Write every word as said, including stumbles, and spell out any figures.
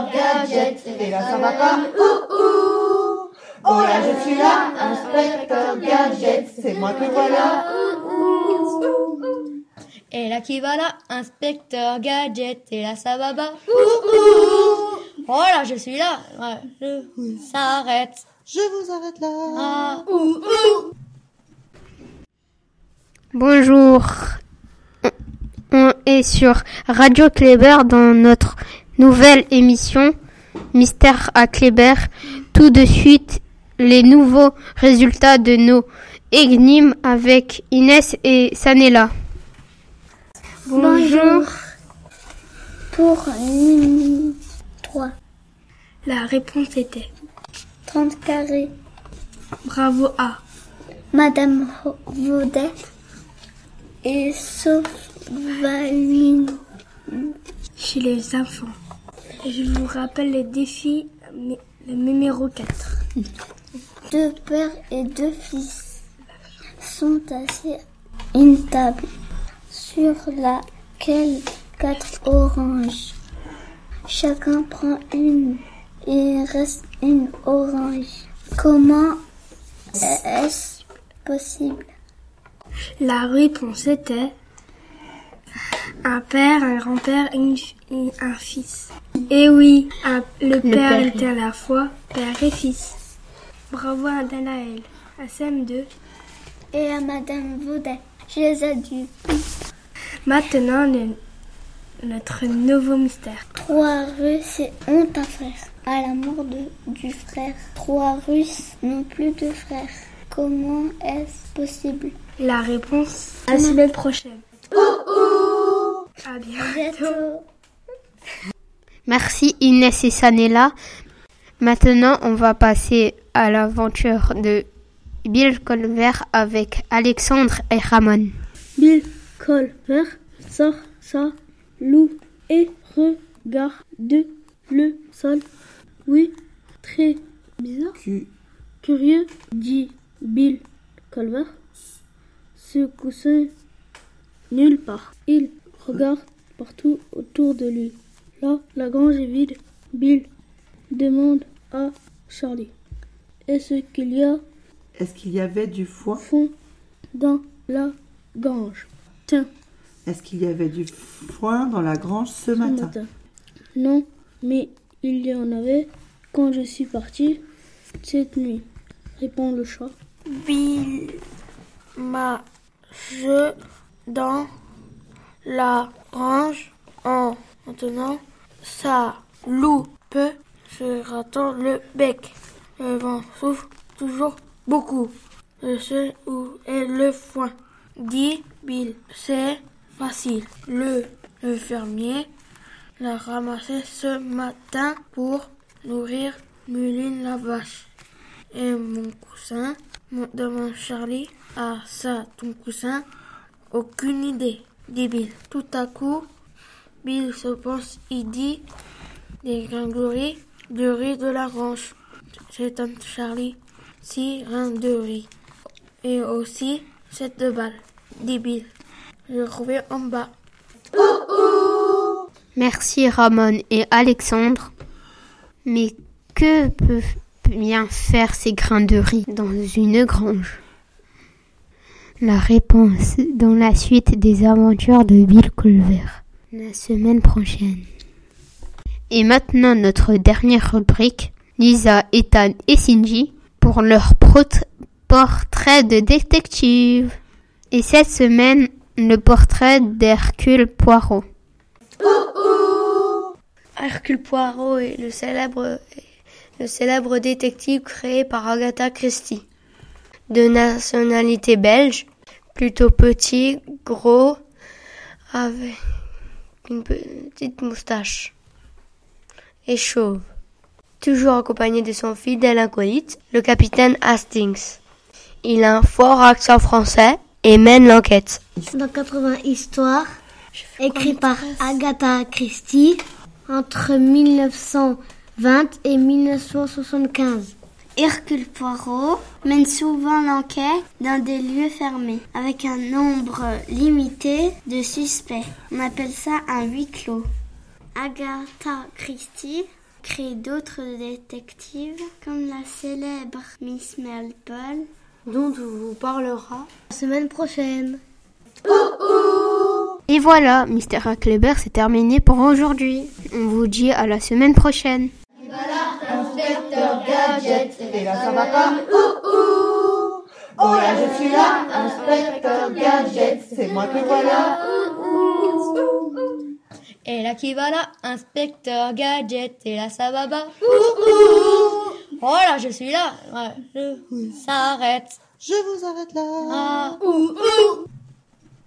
inspecteur Gadget, et là ça va pas, ouh ouh. Oh là je suis là, inspecteur Gadget, c'est moi que voilà, ouh ouh. Et là qui va là, inspecteur Gadget, et là ça va pas, ouh ouh. Oh là je suis là, ouais, je s'arrête. Je vous arrête là. Ah, ouh ouh. Bonjour, on est sur Radio Kléber dans notre nouvelle émission Mystère à Kléber. Tout de suite, les nouveaux résultats de nos énigmes avec Inès et Sanela. Bonjour. Pour numéro trois. La réponse était trente carrés. bravo à Madame Vaudet et Sauvaline. chez les enfants. Je vous rappelle les défis, le numéro quatre. Deux pères et deux fils sont assis à une table sur laquelle quatre oranges. Chacun prend une et il reste une orange. Comment est-ce possible? La réponse était un père, un grand-père et, une, et un fils. Et oui, un, le, le père, père était à la fois père et fils. Bravo à Danaël, à C M deux. Et à Madame Vaudet, je les adule. Maintenant, le, notre nouveau mystère. Trois Russes ont un frère. À la mort de, du frère, trois Russes n'ont plus de frère. Comment est-ce possible? La réponse à la semaine prochaine. Ouh ouh. À bientôt. Merci Inès et Sanela. Maintenant, on va passer à l'aventure de Bill Colbert avec Alexandre et Ramon. Bill Colbert sort sa loupe et regarde le sol. Oui, très bizarre. Q. Curieux, dit Bill Colbert. Ce coussin nulle part. Il regarde partout autour de lui. Là, la grange est vide. Bill demande à Charlie. Est-ce qu'il y a Est-ce qu'il y avait du foin fond dans la grange? Tiens. Est-ce qu'il y avait du foin dans la grange ce, ce matin? matin? Non, mais il y en avait quand je suis partie cette nuit, répond le chat. Bill marche dans la grange en maintenant sa loupe se grattant le bec. Le vent souffle toujours beaucoup. Je sais où est le foin, dit Bill. C'est facile. Le, le fermier l'a ramassé ce matin pour nourrir Muline la vache. Et mon coussin, mon, demande Charlie. Ah ça, ton coussin? Aucune idée, dit Bill. Tout à coup, Bill se pense, il dit des gringoleries de riz de la grange. C'est un Charlie, six reins de riz. Et aussi sept de balles, dit Bill. Je reviens en bas. Ouh ouh. Merci Ramon et Alexandre. Mais que peuvent bien faire ces grains de riz dans une grange? La réponse dans la suite des aventures de Bill Colbert, la semaine prochaine. Et maintenant notre dernière rubrique, Lisa, Ethan et Cindy, pour leur prot- portrait de détective. Et cette semaine, le portrait d'Hercule Poirot. Ouh ouh. Hercule Poirot est le célèbre, le célèbre détective créé par Agatha Christie. De nationalité belge, plutôt petit, gros, avec une petite moustache et chauve. Toujours accompagné de son fidèle acolyte, le capitaine Hastings. Il a un fort accent français et mène l'enquête. Dans quatre-vingts histoires, écrit par Agatha Christie entre mille neuf cent vingt et mille neuf cent soixante-quinze. Hercule Poirot mène souvent l'enquête dans des lieux fermés, avec un nombre limité de suspects. On appelle ça un huis clos. Agatha Christie créé d'autres détectives, comme la célèbre Miss Marple, dont on vous parlera la semaine prochaine. Et voilà, Mystère à Kléber, c'est terminé pour aujourd'hui. On vous dit à la semaine prochaine. Voilà, inspecteur Gadget, et là ça va pas. Ouh ouh. Oh là je suis là, inspecteur Gadget, c'est moi que voilà. Ouh ouh. Et là qui va là, inspecteur Gadget, et là ça va bas. Ouh ouh. Oh là je suis là, ouais, je vous arrête. Je vous arrête là. Ah, ouh ouh.